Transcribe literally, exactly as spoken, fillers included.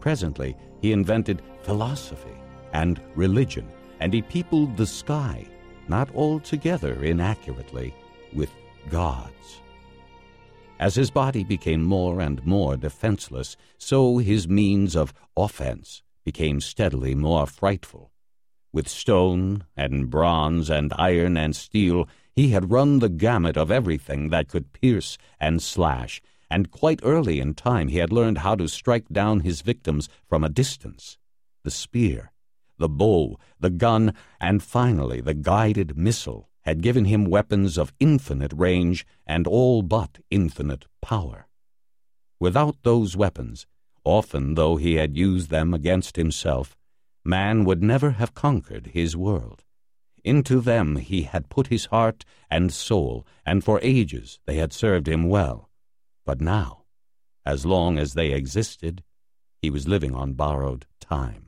Presently he invented philosophy and religion, and he peopled the sky, not altogether inaccurately, with gods. As his body became more and more defenseless, so his means of offense became steadily more frightful. With stone and bronze and iron and steel, he had run the gamut of everything that could pierce and slash, and quite early in time he had learned how to strike down his victims from a distance. The spear, the bow, the gun, and finally the guided missile had given him weapons of infinite range and all but infinite power. Without those weapons, often though he had used them against himself, man would never have conquered his world. Into them he had put his heart and soul, and for ages they had served him well. But now, as long as they existed, he was living on borrowed time.